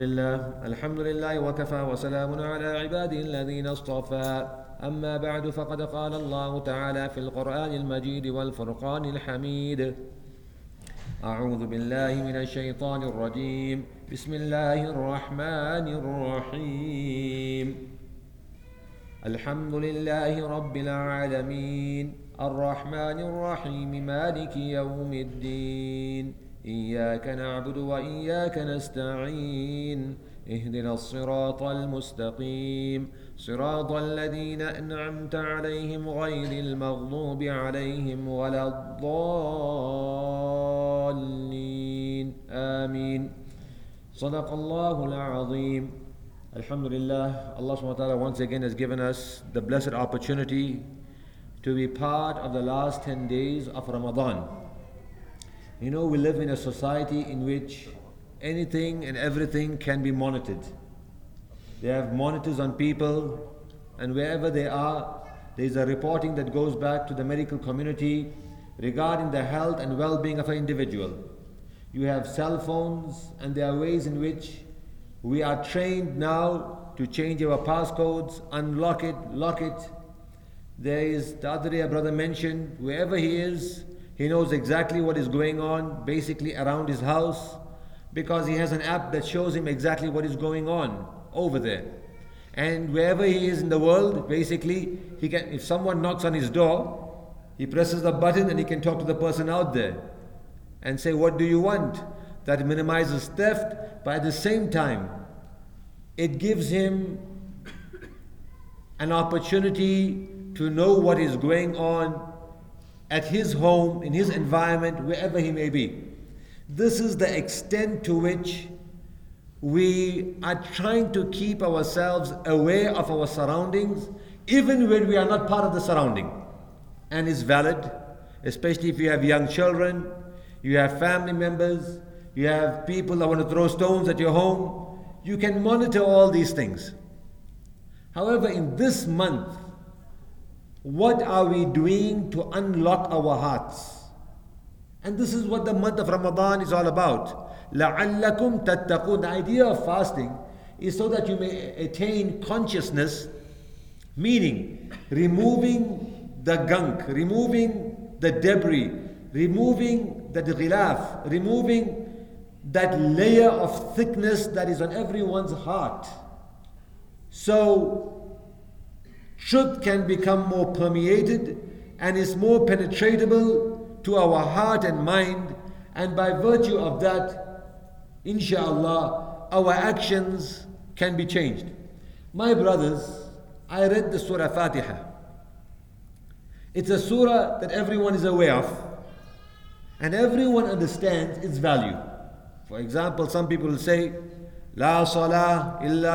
الحمد لله وكفى وسلام على عباده الذين اصطفى أما بعد فقد قال الله تعالى في القرآن المجيد والفرقان الحميد أعوذ بالله من الشيطان الرجيم بسم الله الرحمن الرحيم الحمد لله رب العالمين الرحمن الرحيم مالك يوم الدين إياك نعبد وإياك نستعين اهدنا الصراط المستقيم صراط الذين أنعمت عليهم غير المغضوب عليهم ولا الضالين آمين صدق الله العظيم. Alhamdulillah, Allah subhanahu wa ta'ala once again has given us the blessed opportunity to be part of the last 10 days of Ramadan. You know, we live in a society in which anything and everything can be monitored. They have monitors on people, and wherever they are, there is a reporting that goes back to the medical community regarding the health and well-being of an individual. You have cell phones, and there are ways in which we are trained now to change our passcodes, unlock it, lock it. There is, the other day a brother mentioned, wherever he is, he knows exactly what is going on basically around his house, because he has an app that shows him exactly what is going on over there. And wherever he is in the world, basically, he can, if someone knocks on his door, he presses the button and he can talk to the person out there and say, what do you want? That minimizes theft, but at the same time, it gives him an opportunity to know what is going on at his home, in his environment, wherever he may be. This is the extent to which we are trying to keep ourselves aware of our surroundings, even when we are not part of the surrounding. And it's valid, especially if you have young children, you have family members, you have people that want to throw stones at your home. You can monitor all these things. However, in this month, what are we doing to unlock our hearts? And this is what the month of Ramadan is all about. لَعَلَّكُمْ تَتَّقُونَ. The idea of fasting is so that you may attain consciousness, meaning removing the gunk, removing the debris, removing the ghilaf, removing that layer of thickness that is on everyone's heart. So truth can become more permeated and is more penetratable to our heart and mind, and by virtue of that, inshallah, our actions can be changed. My brothers, I read the Surah Fatiha. It's a surah that everyone is aware of, and everyone understands its value. For example, some people will say, لا صلاة إلا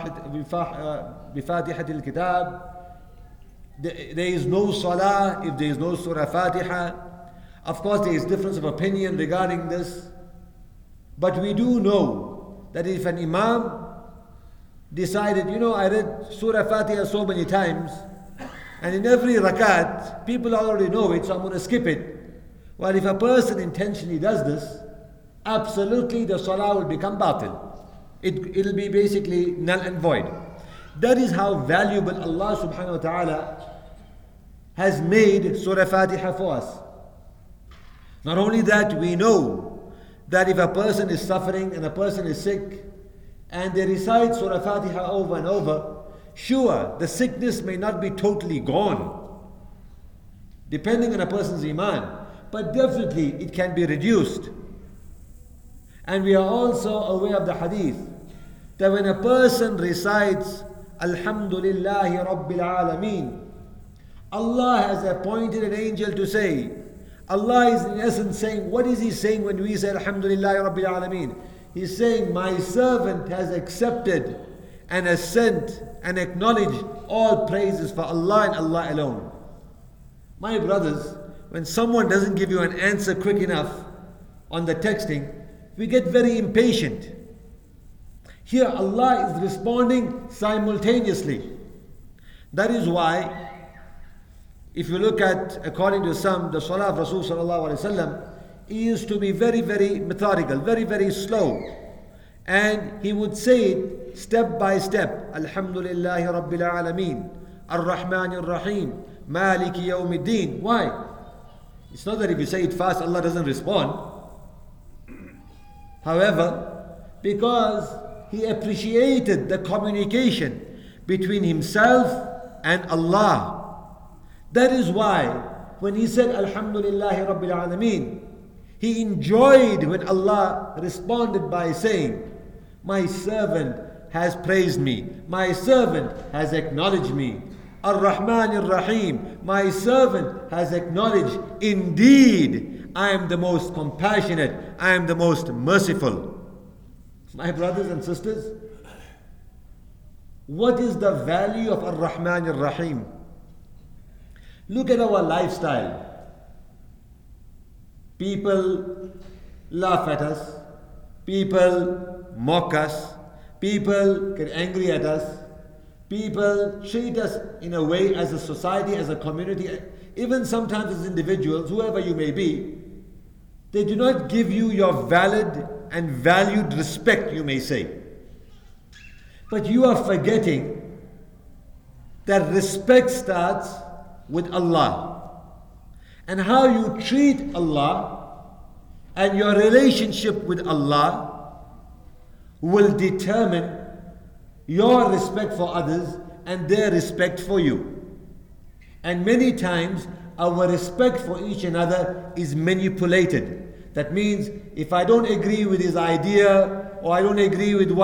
بفاتحة الكتاب. There is no salah if there is no Surah Fatiha. Of course, there is difference of opinion regarding this. But we do know that if an imam decided, I read Surah Fatiha so many times, and in every rakat, people already know it, so I'm going to skip it. Well, if a person intentionally does this, absolutely the salah will become batil. It'll be basically null and void. That is how valuable Allah subhanahu wa ta'ala has made Surah Fatiha for us. Not only that, we know that if a person is suffering and a person is sick and they recite Surah Fatiha over and over, sure, the sickness may not be totally gone, depending on a person's iman, but definitely it can be reduced. And we are also aware of the hadith that when a person recites Alhamdulillahi Rabbil Alameen, Allah has appointed an angel to say, Allah is in essence saying, what is He saying when we say Alhamdulillahi Rabbil Alameen? He's saying, my servant has accepted and assent and acknowledged all praises for Allah and Allah alone. My brothers, when someone doesn't give you an answer quick enough on the texting, we get very impatient. Here Allah is responding simultaneously. That is why, if you look at, according to some, the Salah of Rasul sallallahu alaihi wasallam, he used to be very, very methodical, very, very slow. And he would say it step by step. Alhamdulillahi Rabbil Alameen, Ar-Rahman Ar-Rahim, Maliki Yawmiddin. Why? It's not that if you say it fast, Allah doesn't respond. However, because he appreciated the communication between himself and Allah. That is why when he said Alhamdulillahi Rabbil Alameen, he enjoyed when Allah responded by saying, my servant has praised me, my servant has acknowledged me. Ar-Rahman Ar-Rahim, my servant has acknowledged, indeed, I am the most compassionate, I am the most merciful. My brothers and sisters, what is the value of Ar-Rahman Ar-Rahim? Look at our lifestyle. People laugh at us, people mock us, people get angry at us, people treat us in a way as a society, as a community, even sometimes as individuals, whoever you may be. They do not give you your valid and valued respect, you may say. But you are forgetting that respect starts with Allah. And how you treat Allah and your relationship with Allah will determine your respect for others and their respect for you. And many times our respect for each another is manipulated. That means if I don't agree with his idea, or I don't agree with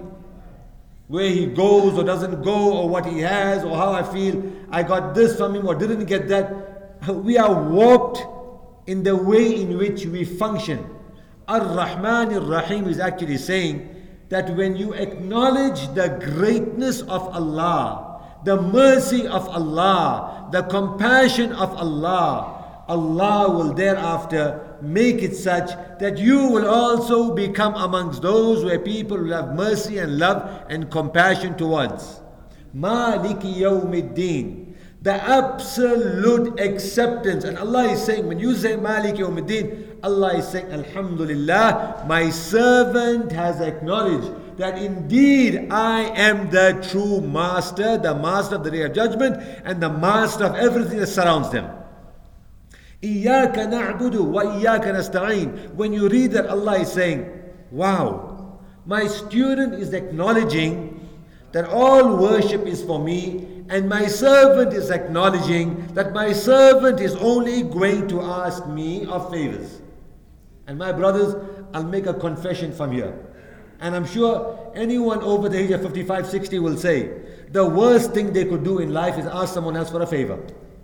where he goes or doesn't go, or what he has, or how I feel I got this from him or didn't get that, we are warped in the way in which we function. Ar-Rahman Ar-Rahim is actually saying that when you acknowledge the greatness of Allah, the mercy of Allah, the compassion of Allah, Allah will thereafter make it such that you will also become amongst those where people will have mercy and love and compassion towards. Maliki Yawmiddin, the absolute acceptance. And Allah is saying, when you say Maliki Yawmiddin, Allah is saying, Alhamdulillah, my servant has acknowledged that indeed I am the true master, the master of the day of judgment, and the master of everything that surrounds them. إِيَّاكَ نَعْبُدُ وَإِيَّاكَ نَسْتَعِينُ. When you read that, Allah is saying, wow, my student is acknowledging that all worship is for me, and my servant is acknowledging that my servant is only going to ask me of favors. And my brothers, I'll make a confession from here. And I'm sure anyone over the age of 55, 60 will say, the worst thing they could do in life is ask someone else for a favor.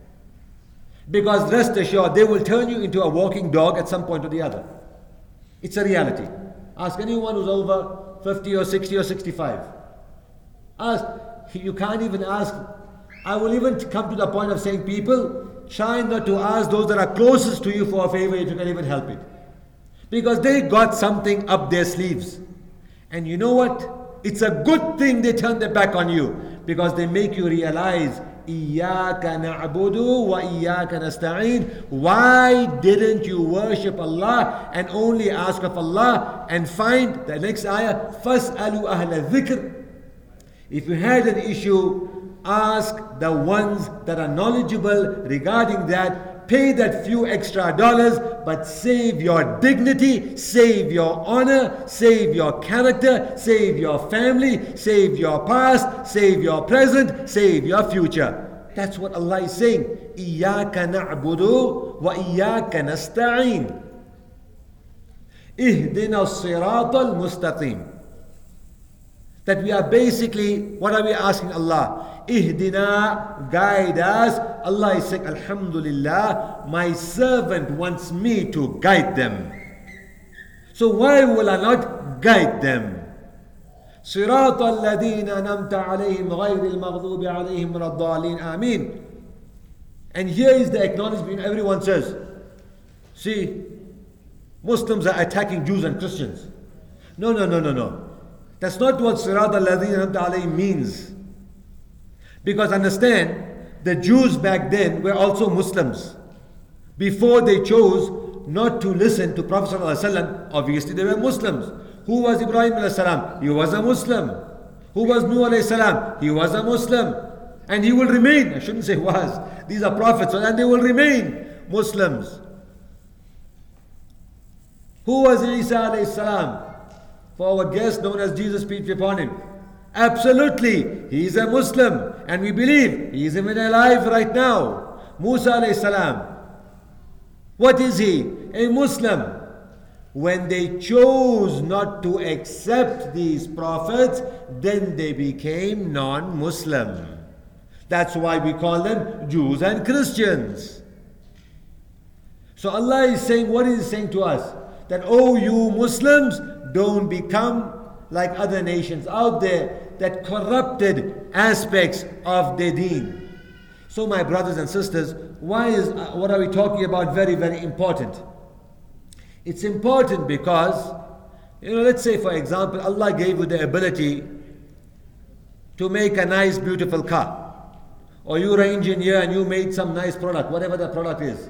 Because rest assured, they will turn you into a walking dog at some point or the other. It's a reality. Ask anyone who's over 50 or 60 or 65. Ask, you can't even ask. I will even come to the point of saying, people, try not to ask those that are closest to you for a favor if you can even help it. Because they got something up their sleeves. And you know what? It's a good thing they turn their back on you, because they make you realize, إِيَّاكَ نَعْبُدُ وَإِيَّاكَ نَسْتَعِينُ. Why didn't you worship Allah and only ask of Allah? And find the next ayah, فَاسْأَلُوا أَهْلَ الذِّكْرِ. If you had an issue, ask the ones that are knowledgeable regarding that. Pay that few extra dollars, but save your dignity, save your honor, save your character, save your family, save your past, save your present, save your future. That's what Allah is saying. إِيَّاكَ نَعْبُدُ وَإِيَّاكَ نَسْتَعِينُ. اهْدِنَا الصِّرَاطَ الْمُسْتَقِيمِ. That we are basically, what are we asking Allah? Ihdina, guide us. Allah is saying, Alhamdulillah, my servant wants me to guide them. So why will I not guide them? صراط الذين أنعمت عليهم غير المغضوب عليهم ولا الضالين آمين. And here is the acknowledgement everyone says. See, Muslims are attacking Jews and Christians. No. That's not what صراط الذين أنعمت عليهم means. Because understand, the Jews back then were also Muslims. Before they chose not to listen to Prophet ﷺ, obviously they were Muslims. Who was Ibrahim alayhi salam? He was a Muslim. Who was Nuh alayhi salam? He was a Muslim. And he will remain. I shouldn't say was. These are prophets and they will remain Muslims. Who was Isa alayhi salam? For our guest known as Jesus, peace be upon him. Absolutely, he is a Muslim. And we believe he is even alive right now. Musa alayhi salam. What is he? A Muslim. When they chose not to accept these prophets, then they became non-Muslim. That's why we call them Jews and Christians. So Allah is saying, what is He saying to us? That, oh, you Muslims, don't become like other nations out there that corrupted aspects of their deen. So my brothers and sisters, what are we talking about? Very, very important. It's important because, let's say for example, Allah gave you the ability to make a nice, beautiful car. Or you're an engineer and you made some nice product, whatever the product is.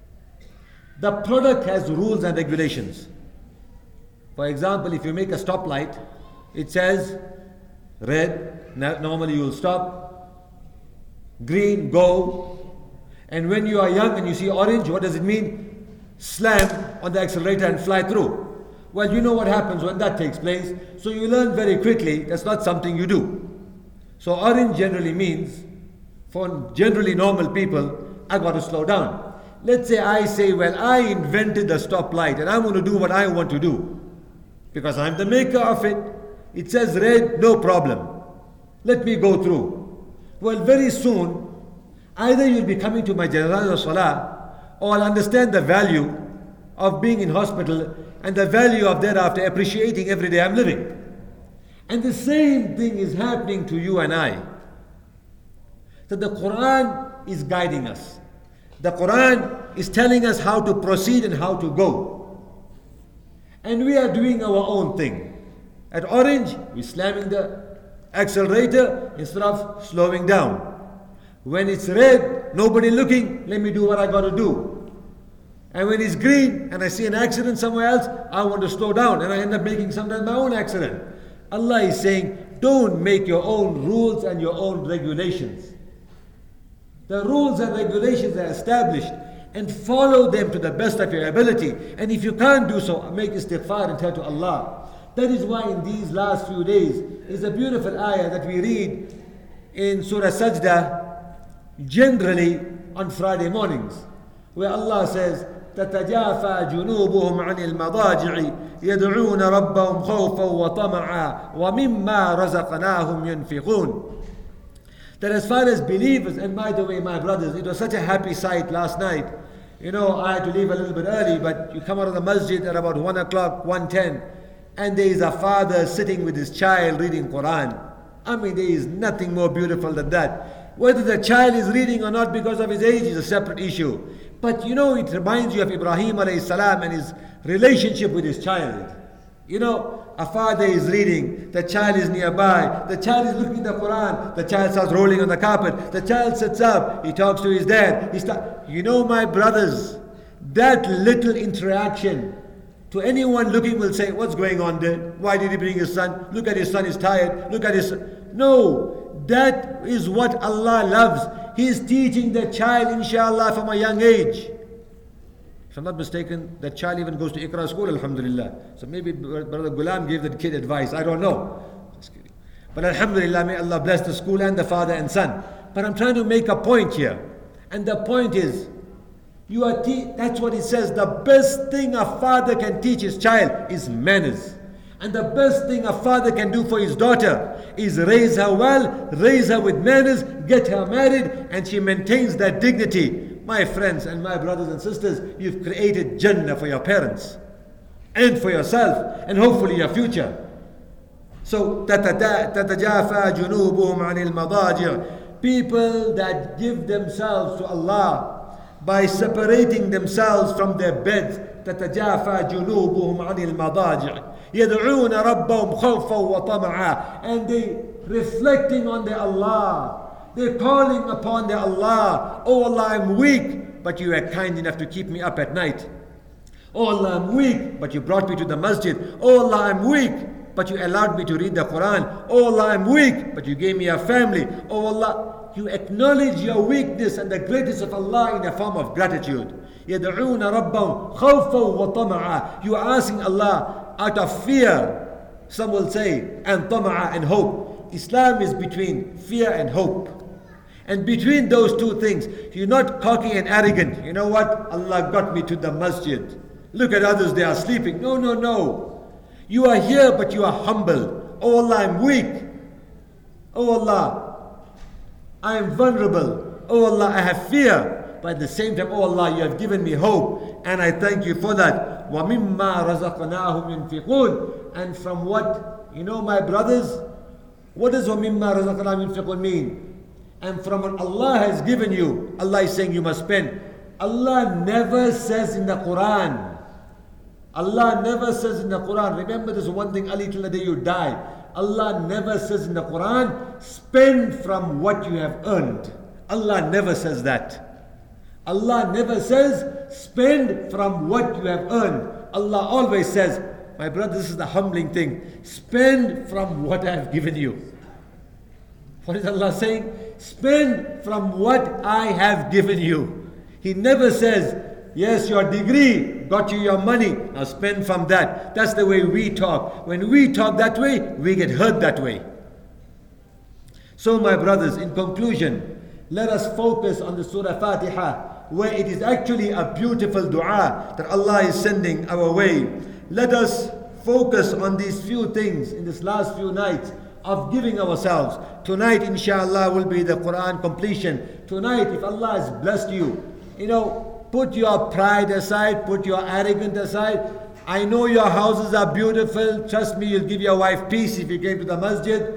The product has rules and regulations. For example, if you make a stoplight, it says red, normally you will stop. Green, go. And when you are young and you see orange, what does it mean? Slam on the accelerator and fly through. Well, you know what happens when that takes place. So you learn very quickly, that's not something you do. So orange generally means, for generally normal people, I got to slow down. Let's say I say, well, I invented the stoplight and I'm going to do what I want to do. Because I'm the maker of it. It says red, no problem. Let me go through. Well, very soon, either you'll be coming to my Janazah Salah, or I'll understand the value of being in hospital and the value of thereafter appreciating every day I'm living. And the same thing is happening to you and I. So the Quran is guiding us. The Quran is telling us how to proceed and how to go. And we are doing our own thing. At orange, we're slamming the accelerator instead of slowing down. When it's red, nobody looking, let me do what I got to do. And when it's green and I see an accident somewhere else, I want to slow down and I end up making sometimes my own accident. Allah is saying, don't make your own rules and your own regulations. The rules and regulations are established and follow them to the best of your ability. And if you can't do so, make istighfar and tell to Allah. That is why in these last few days is a beautiful ayah that we read in Surah Sajdah, generally on Friday mornings, where Allah says, تتجافى جنوبهم عن المضاجع يدعون ربهم خوفا وطمعا ومما رزقناهم ينفقون. That as far as believers, and by the way, my brothers, it was such a happy sight last night. I had to leave a little bit early, but you come out of the masjid at about 1 o'clock, 1:10, and there is a father sitting with his child reading Quran. I mean, there is nothing more beautiful than that. Whether the child is reading or not because of his age is a separate issue. But it reminds you of Ibrahim alayhi salam and his relationship with his child. A father is reading, the child is nearby, the child is looking at the Quran, the child starts rolling on the carpet, the child sits up, he talks to his dad. My brothers, that little interaction, to anyone looking will say, what's going on there? Why did he bring his son? Look at his son, he's tired. Look at his son. No, that is what Allah loves. He is teaching the child, inshallah, from a young age. If I'm not mistaken, that child even goes to Iqra school, alhamdulillah. So maybe Brother Ghulam gave that kid advice. I don't know. Just kidding. But alhamdulillah, may Allah bless the school and the father and son. But I'm trying to make a point here. And the point is, that's what it says. The best thing a father can teach his child is manners. And the best thing a father can do for his daughter is raise her well, raise her with manners, get her married, and she maintains that dignity. My friends and my brothers and sisters, you've created Jannah for your parents and for yourself and hopefully your future. So, تَتَجَافَى جُنُوبُهُمْ عَنِ الْمَضَاجِعِ. People that give themselves to Allah by separating themselves from their beds. تَتَجَافَى جُنُوبُهُمْ عَنِ الْمَضَاجِعِ يَدْعُونَ رَبَّهُمْ خَوْفًا وَطَمَعًا. And they reflecting on their Allah. They're calling upon their Allah. Oh Allah, I'm weak, but you are kind enough to keep me up at night. Oh Allah, I'm weak, but you brought me to the masjid. Oh Allah, I'm weak, but you allowed me to read the Quran. Oh Allah, I'm weak, but you gave me a family. Oh Allah, you acknowledge your weakness and the greatness of Allah in a form of gratitude. يَدْعُونَ رَبَّهُمْ خَوْفًا وَطَمَعًا. You are asking Allah out of fear, some will say, and tama'a, and hope. Islam is between fear and hope. And between those two things, you're not cocky and arrogant. You know what? Allah got me to the masjid. Look at others, they are sleeping. No, no, no. You are here, but you are humble. Oh Allah, I'm weak. Oh Allah, I am vulnerable. Oh Allah, I have fear. But at the same time, oh Allah, you have given me hope. And I thank you for that. وَمِمَّا رَزَقْنَاهُمْ يُنْفِقُونَ. And from what, you know my brothers, what does وَمِمَّا رَزَقْنَاهُمْ يُنْفِقُونَ mean? And from what Allah has given you, Allah is saying you must spend. Allah never says in the Quran, Allah never says in the Quran, remember this one thing, Ali, till the day you die. Allah never says in the Quran, spend from what you have earned. Allah never says that. Allah never says, spend from what you have earned. Allah always says, my brother, this is the humbling thing. Spend from what I have given you. What is Allah saying? Spend from what I have given you. He never says, yes, your degree got you your money, now spend from that. That's the way we talk. When we talk that way, we get hurt that way. So my brothers, in conclusion, let us focus on the Surah Fatiha, where it is actually a beautiful dua that Allah is sending our way. Let us focus on these few things in this last few nights of giving ourselves. Tonight, inshallah, will be the Quran completion. Tonight, if Allah has blessed you, put your pride aside, put your arrogance aside. I know your houses are beautiful. Trust me, you'll give your wife peace if you came to the masjid.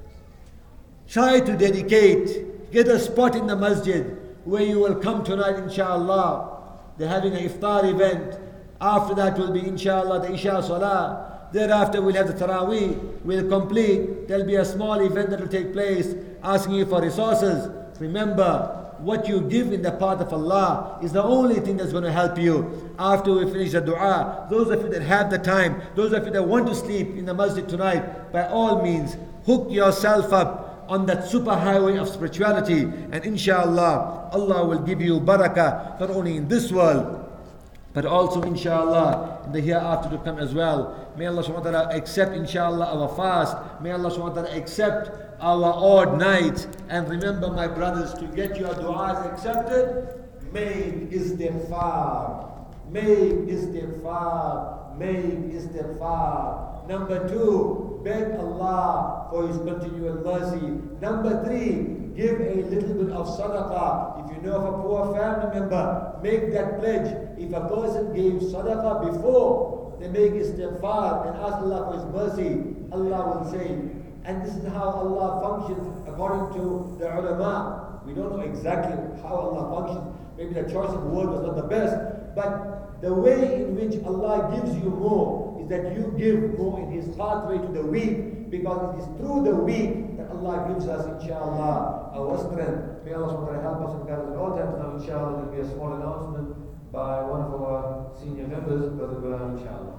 Try to dedicate, get a spot in the masjid where you will come tonight, inshallah. They're having an iftar event. After that will be, inshallah, the Isha Salah. Thereafter we'll have the Taraweeh. We'll complete. There'll be a small event that will take place, asking you for resources. Remember, what you give in the path of Allah is the only thing that's going to help you. After we finish the dua, those of you that have the time, those of you that want to sleep in the masjid tonight, by all means, hook yourself up on that super highway of spirituality, and inshallah, Allah will give you barakah, not only in this world, but also inshallah in the hereafter to come as well. May Allah subhanahu wa ta'ala accept inshallah our fast. May Allah subhanahu wa ta'ala accept our odd nights. And remember, my brothers, to get your du'as accepted, make istighfar. Make istighfar. Make istighfar. Number 2, beg Allah for His continual mercy. Number 3, give a little bit of sadaqah. If you know of a poor family member, make that pledge. If a person gave sadaqah before, they make istighfar and ask Allah for His mercy, Allah will say. And this is how Allah functions according to the ulama. We don't know exactly how Allah functions. Maybe the choice of word was not the best, but the way in which Allah gives you more is that you give more in His pathway to the weak, because it is through the weak that Allah gives us, inshallah, our strength. May Allah subhanahu wa ta'ala help us and guide us at all times. Now, inshallah, there will be a small announcement by one of our senior members, Brother Ghulam, inshallah.